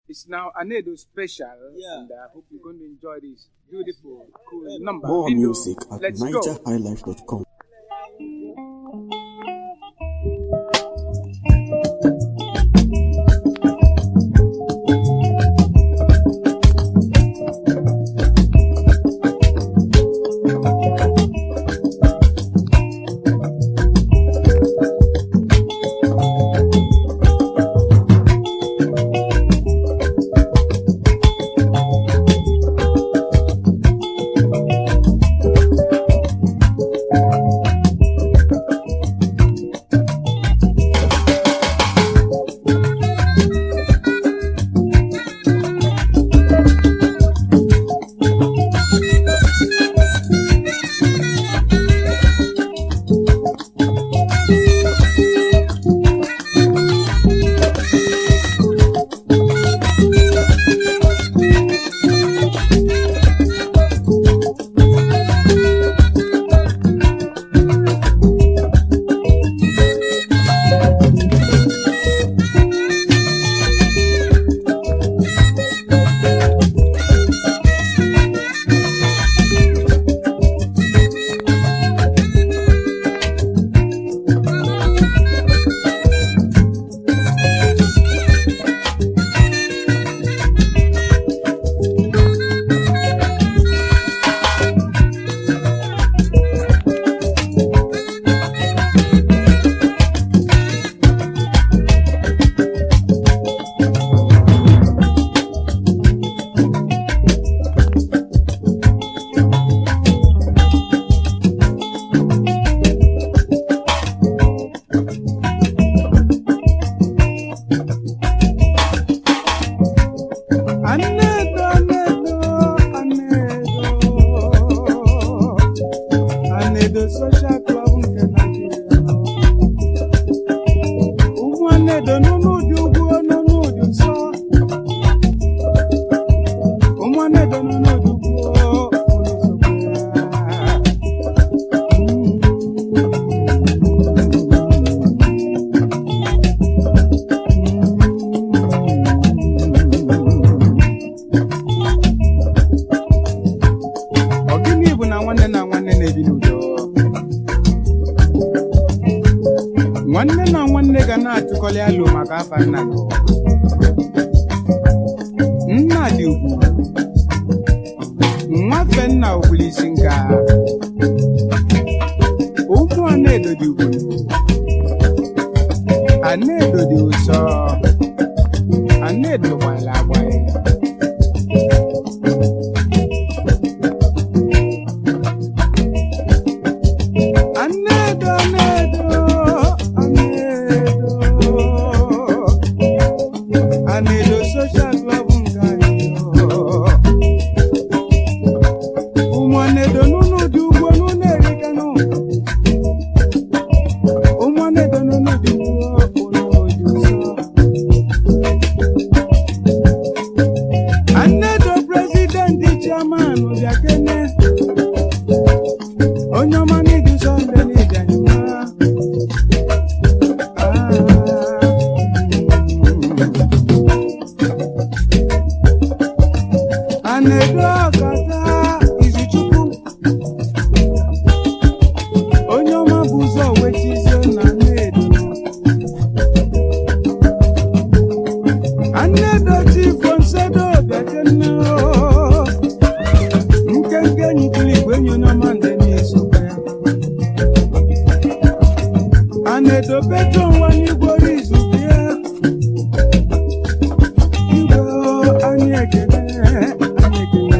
It's now Anedo special, and I hope you're going to enjoy this beautiful, cool number. More Video. music at Let's go. NigerHighlife.com. Anedo social club nke Nigeria. Ụmụ Anedo nọ n'ụdị ugwu nọ n'ụdị nsọ. Ụmụ Anedo nọ n'ụdị ugwu Ogini bụ na nwanne na-ebi n'udo. Nwanne na nwanne ga na-atụkọlị alụ maka afa nna gị. Nna dị ugwu. Nwafe nna ogbulisi nka. Ụmụ Anedo dị ugwu. Anedo dị ụsọ. Anedo gbara agbaghị. Anedo social club nke ụmụ Anedo n'ụlọ dị ugbo n'ụlọ erika nụ. Ụmụ Anedo n'ụlọ dị ugbo n'ụlọ dị ụsọ. Anedo president chairman bịa kene. Onye ọma n'ịdị ụsọ mgbe n'ịdị anyịma. Anedo akata Izuchukwu. Onye ọma bụ ụzọ wechizie na Anedo. Anedo Chief Nsedo Bekene. Nkenke enyi Filip enyi onye ọma ndị na-esokwa ya. Anedo Petro nwanyị gworo izu bịa. Igwe anyị ekele.